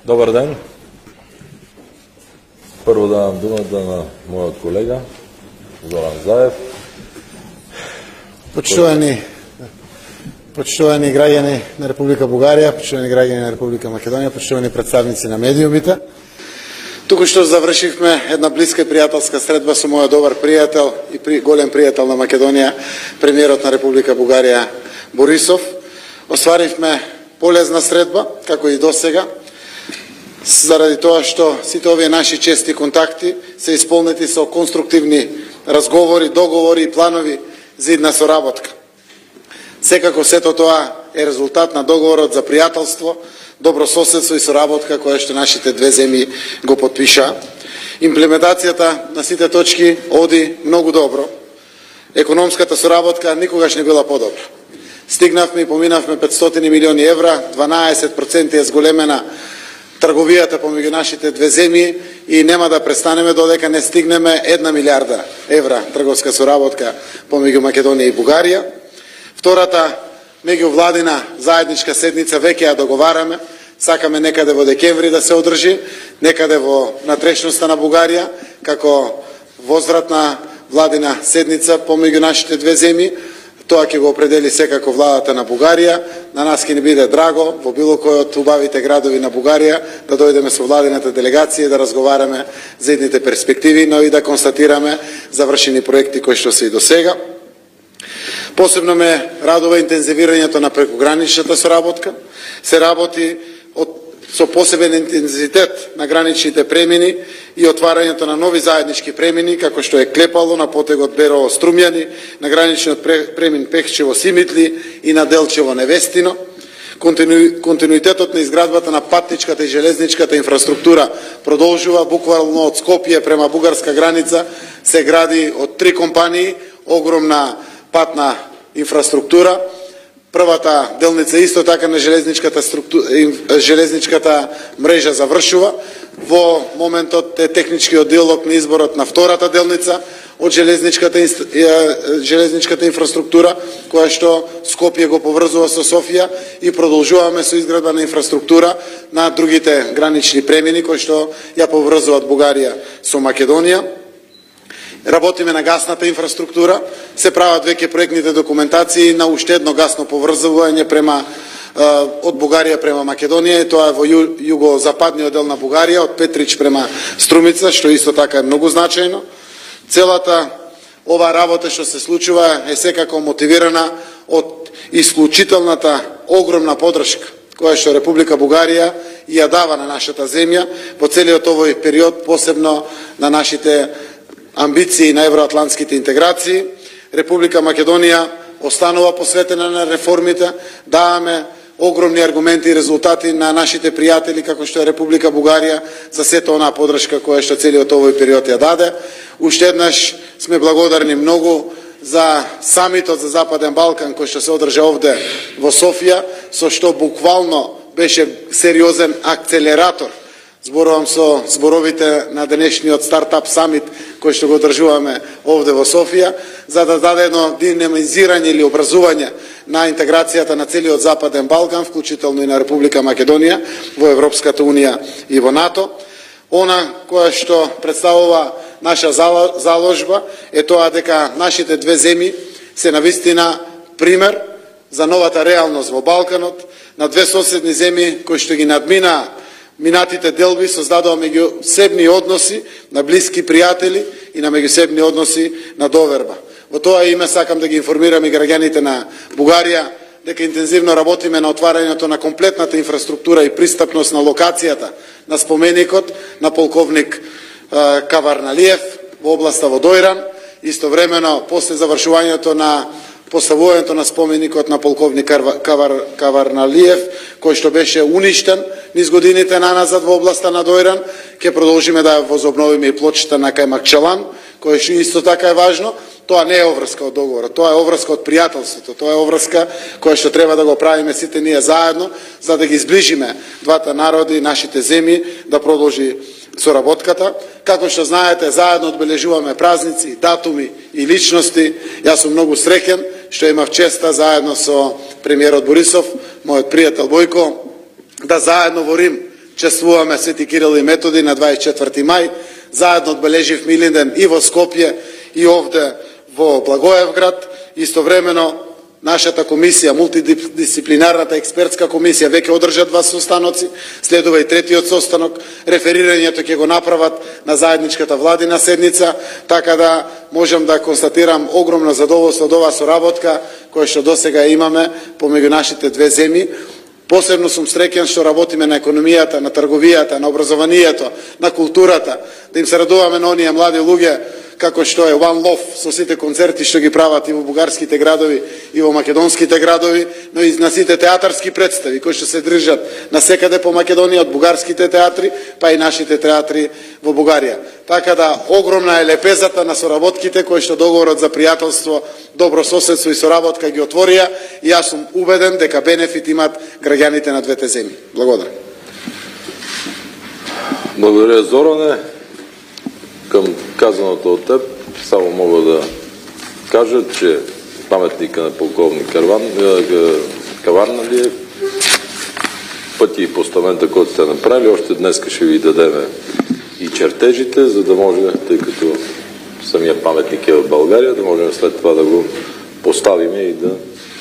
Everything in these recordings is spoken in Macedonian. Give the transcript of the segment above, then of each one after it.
Добър ден! Първо давам думата на моят колега Зоран Заев. Почитувани граѓани на Република Бугарија, почитувани граѓани на Република Македонија, почитувани представници на медиумите. Туку што завршивме една блиска и пријателска средба со мојот добар пријател и голем пријател на Македонија, премиерот на Република Бугарија Борисов. Остваривме полезна средба, како и досега, заради тоа што сите овие наши чести контакти се исполнети со конструктивни разговори, договори и планови за идна соработка. Секако сето тоа е резултат на договорот за пријателство, добро соседство и соработка која што нашите две земји го потпиша. Имплементацијата на сите точки оди многу добро. Економската соработка никогаш не била подобра. Стигнавме и поминавме 500 милиони евра, 12% е зголемена трговијата помеѓу нашите две земји и нема да престанеме додека не стигнеме 1 милиарда евра трговска соработка помеѓу Македонија и Бугарија. Втората меѓувладина заедничка седница веќе ја договараме. Сакаме некаде во декември да се одржи, некаде во натрешноста на Бугарија, како возвратна владина седница помеѓу нашите две земји. Тоа ќе го определи секако владата на Бугарија. На нас ќе ни биде драго во било кој од убавите градови на Бугарија да дојдеме со владината делегација да разговараме за идните перспективи, но и да констатираме завршени проекти кои што се и до сега. Посебно ме радува интензивирањето на прекограничната соработка. Се работи со посебен интензитет на граничните премини и отварањето на нови заеднички премини, како што е Клепало на потегот Берово Струмјани, на граничниот премин Пехчево Симитли и на Делчево Невестино. Континуитетот на изградбата на патничката и железничката инфраструктура продолжува. Буквално од Скопје према бугарска граница се гради од 3 компании огромна патна инфраструктура. Првата делница исто така на железничката мрежа завршува. Во моментот е техничкиот диалог на изборот на втората делница од железничката инфраструктура, која што Скопје го поврзува со Софија, и продолжуваме со изградба на инфраструктура на другите гранични премини кои што ја поврзуваат Бугарија со Македонија. Работиме на гасната инфраструктура, се прават веќе проектните документации на уште едно гасно поврзување од Бугарија према Македонија, тоа е во југозападниот дел на Бугарија, од Петрич према Струмица, што исто така е многу значајно. Целата ова работа што се случува е секако мотивирана од исклучителната огромна поддршка која што Република Бугарија ја дава на нашата земја во целиот овој период, посебно на нашите амбиции на евроатлантските интеграции. Република Македонија останува посветена на реформите, даваме огромни аргументи и резултати на нашите пријатели како што е Република Бугарија за сето онаа поддршка која што целиот овој период ја даде. Уште еднаш сме благодарни многу за самитот за Западен Балкан кој што се одржа овде во Софија, со што буквално беше сериозен акцелератор. Зборувам со зборовите на денешниот стартап самит кој што го одржуваме овде во Софија, за да даде едно динамизирање или образување на интеграцијата на целиот Западен Балкан, вклучително и на Република Македонија во Европската Унија и во НАТО. Она која што представува наша заложба е тоа дека нашите две земји се навистина пример за новата реалност во Балканот, на две соседни земји кои што ги надминаа минатите делби, создадува меѓусебни односи на блиски пријатели и на меѓусебни односи на доверба. Во тоа име сакам да ги информирам и граѓаните на Бугарија дека интензивно работиме на отварањето на комплетната инфраструктура и пристапност на локацијата на споменикот на полковник Каварналиев во областа во Дојран. Истовремено, после завршувањето на поставувањето на споменикот на полковник Каварналиев, кој што беше уништен низ годините наназад во областа на Дојран, ќе продолжиме да возобновиме и плочата на Кајмакчалан, кој што исто така е важно. Тоа не е обврска од договорот, тоа е обврска од пријателството, тоа е обврска која што треба да го правиме сите ние заедно, за да ги изближиме двата народи, нашите земји, да продолжи соработката. Како што знаете, заедно одбележуваме празници, датуми и личности. Јас сум многу среќен што имав честа заедно со премиерот Борисов, мојот пријател Бојко, да заедно во Рим чествуваме Свети Кирил и Методи на 24 мај. Заедно одбележивме Илинден и во Скопје и овде во Благоевград. Истовремено нашата комисија, мултидисциплинарната експертска комисија, веќе одржа 2 состаноци, следува и третиот состанок, реферирањето ќе го направат на заедничката владина седница, така да можам да констатирам огромно задоволство од оваа соработка која што досега имаме помеѓу нашите две земји. Посебно сум среќен што работиме на економијата, на трговијата, на образованието, на културата, да им се радуваме на оние млади луѓе како што е One Love со сите концерти што ги прават и во бугарските градови и во македонските градови, но и на сите театарски представи кои што се држат на секаде по Македонија од бугарските театри, па и нашите театри во Бугарија. Така да огромна е лепезата на соработките кои што договорот за пријателство, добро соседство и соработка ги отворија и јас сум убеден дека бенефит имат граѓаните на двете земји. Благодарам. Благодаря, Зоране. Към казаното от теб само мога да кажа, че паметника на полковник Каварналиев, пътя и постамента, който сте направили, още днес ще ви дадем и чертежите, за да може, тъй като самия паметник е в България, да можем след това да го поставим и да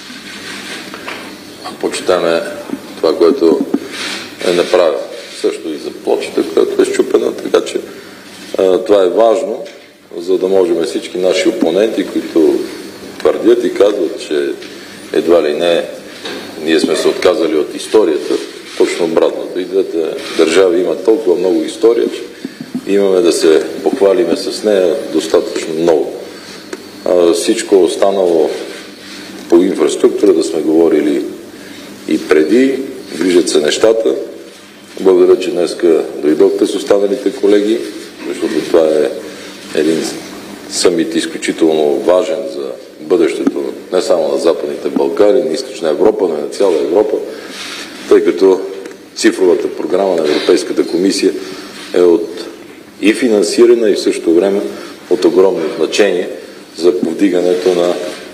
почитаме това, което е направил. Също и за плочата, която е счупена, така че това е важно, за да можем всички наши опоненти, които твърдят и казват, че едва ли не ние сме се отказали от историята, точно обратното. И двете държави имат толкова много история, че имаме да се похвалиме с нея достатъчно много. Всичко останало по инфраструктура да сме говорили и преди, движат се нещата. Благодаря, че днеска дойдохте с останалите колеги, защото това е един самит изключително важен за бъдещето не само на Западните Балкани, на Източна Европа, но и на цяла Европа, тъй като цифровата програма на Европейската комисия е от и финансирана и в същото време от огромно значение за повдигането на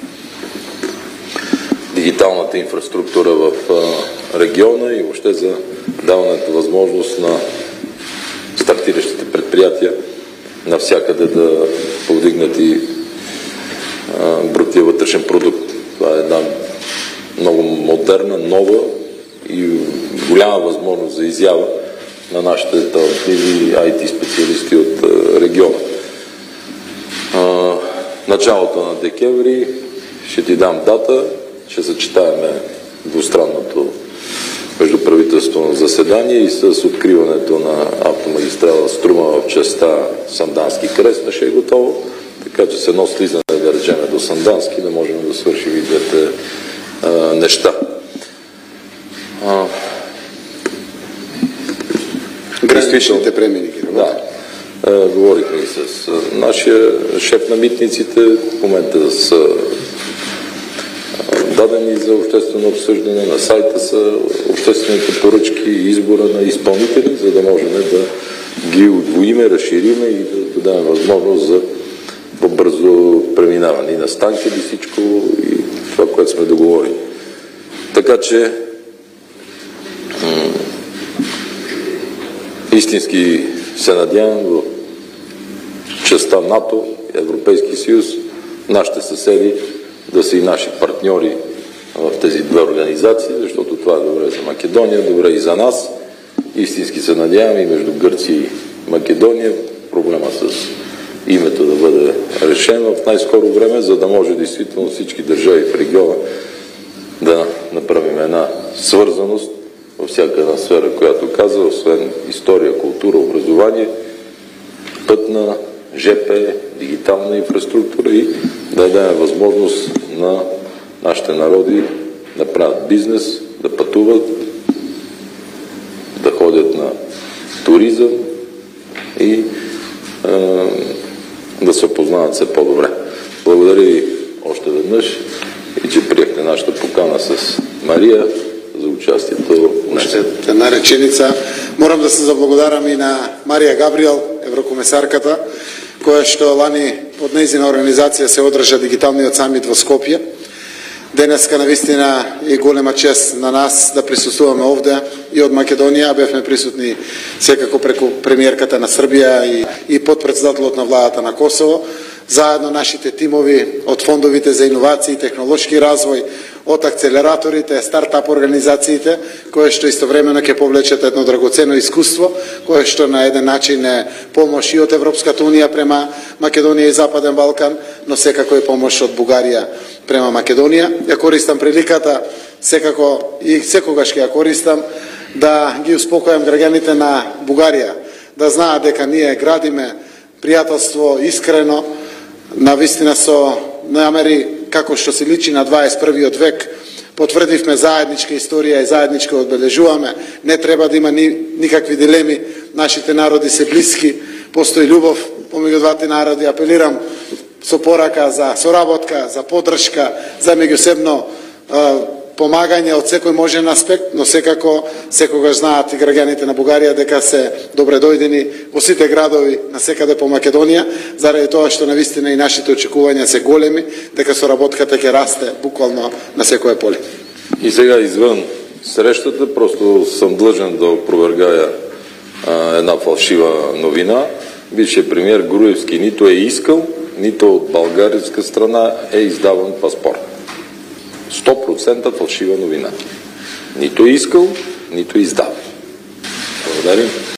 дигиталната инфраструктура в региона и въобще за даването възможност на стартиращите предприятия навсякъде да повдигнат и брутния вътрешен продукт. Това е една много модерна, нова и голяма възможност за изява на нашите талантливи IT специалисти от региона. Началото на декември ще ти дам дата, ще съчетаеме двустранното междуправителствено заседание и с откриването на автомагистрала Струма в частта Сандански крест ще е готово, така че с едно слизане, да речем, до Сандански да можем да свършим и двете неща. Граничните премини. Да. Говорихме и с нашия шеф на митниците, в момента са дадени за обществено обсъждане, на сайта са обществените поръчки и избора на изпълнители, за да можем да ги удвоиме, разшириме и да дадем възможност за по-бързо преминаване и на станции всичко и това, което сме договорили. Така че истински се надявам в частта НАТО, Европейски съюз, нашите съседи да са и наши партньори в тези две организации, защото това е добре за Македония, добре и за нас. Истински се надявам и между Гърция и Македония проблема с името да бъде решено в най-скоро време, за да може действително всички държави в региона да направим една свързаност във всяка една сфера, която казва, освен история, култура, образование, пътна, ЖП, дигитална инфраструктура и да дадем възможност на нашите народи да правят бизнес, да пътуват, да ходят на туризъм и да се опознават все по-добре. Благодаря ви още веднъж и че приехте нашата покана с Мария за участието. Една реченица. Морам да се заблагодарам и на Мария Габриел, еврокомесарката, која што лани под нејзина организација се одржа дигиталниот самит во Скопје. Денеска навистина е голема чест на нас да присуствуваме овде и од Македонија. Бевме присутни секако преку премиерката на Србија и подпредседателот на владата на Косово. Заедно нашите тимови од фондовите за иновации и технолошки развој, од акцелераторите, стартап организациите, кои што истовремено ќе повлечат едно драгоцено искуство, кое што на еден начин е помош и од Европската унија према Македонија и Западен Балкан, но секако е помош од Бугарија према Македонија. Ја користам приликата, секако и секогаш ќе ја користам, да ги успокојам граѓаните на Бугарија, да знаат дека ние градиме пријателство искрено, навистина со намери како што се личи на 21. век. Потврдивме заедничка историја и заедничко одбележуваме. Не треба да има никакви дилеми. Нашите народи се блиски, постои љубов помеѓу двата народи. Апелирам со порака за соработка, за поддршка, за меѓусебно помагање од секој можен аспект, но секако секогаш знаат и граѓаните на Бугарија дека се добредојдени во сите градови на секаде по Македонија, заради тоа што навистина и нашите очекувања се големи, дека соработката ќе расте буквално на секое поле. И сега извън срещата, просто съм длъжен да опровергаја една фалшива новина. Бившият премиер Груевски нито е искал, нито от българска страна е издаван паспорт. 100% фалшива новина. Нито е искал, нито е издаван. Благодарим.